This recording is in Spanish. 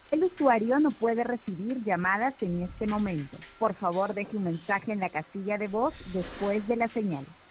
El usuario no puede recibir llamadas en este momento. Por favor, deje un mensaje en la casilla de voz después de la señal.